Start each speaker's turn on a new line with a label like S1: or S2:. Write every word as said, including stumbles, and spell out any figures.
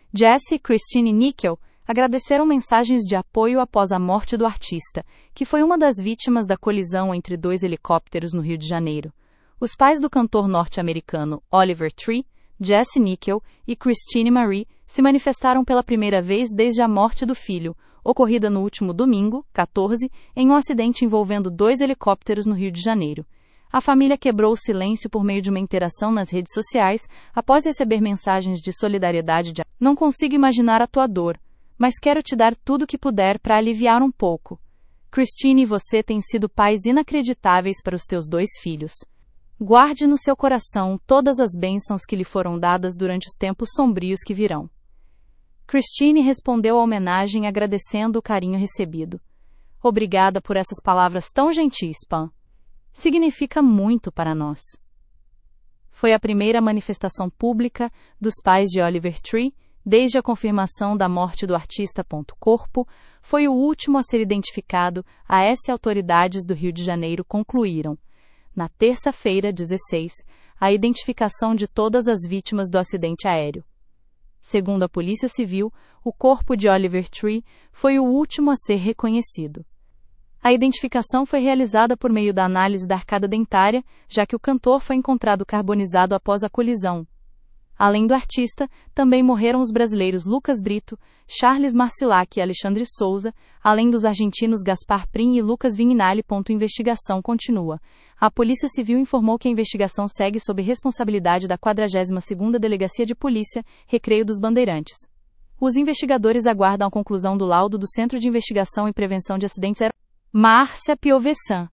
S1: Jesse e Christine Nickel agradeceram mensagens de apoio após a morte do artista, que foi uma das vítimas da colisão entre dois helicópteros no Rio de Janeiro. Os pais do cantor norte-americano Oliver Tree, Jesse Nickel e Christine Marie se manifestaram pela primeira vez desde a morte do filho, ocorrida no último domingo, quatorze, em um acidente envolvendo dois helicópteros no Rio de Janeiro. A família quebrou o silêncio por meio de uma interação nas redes sociais após receber mensagens de solidariedade de "Não consigo imaginar a tua dor, mas quero te dar tudo o que puder para aliviar um pouco. Christine e você têm sido pais inacreditáveis para os teus dois filhos. Guarde no seu coração todas as bênçãos que lhe foram dadas durante os tempos sombrios que virão." Christine respondeu à homenagem agradecendo o carinho recebido. "Obrigada por essas palavras tão gentis, Pam. Significa muito para nós." Foi a primeira manifestação pública dos pais de Oliver Tree desde a confirmação da morte do artista. Corpo foi o último a ser identificado, as autoridades do Rio de Janeiro concluíram, na terça-feira, dezesseis, a identificação de todas as vítimas do acidente aéreo. Segundo a Polícia Civil, o corpo de Oliver Tree foi o último a ser reconhecido. A identificação foi realizada por meio da análise da arcada dentária, já que o cantor foi encontrado carbonizado após a colisão. Além do artista, também morreram os brasileiros Lucas Brito, Charles Marcilac e Alexandre Souza, além dos argentinos Gaspar Prim e Lucas Vignali. A investigação continua. A Polícia Civil informou que a investigação segue sob responsabilidade da quadragésima segunda Delegacia de Polícia, Recreio dos Bandeirantes. Os investigadores aguardam a conclusão do laudo do Centro de Investigação e Prevenção de Acidentes Aeronáuticos. Márcia Piovesan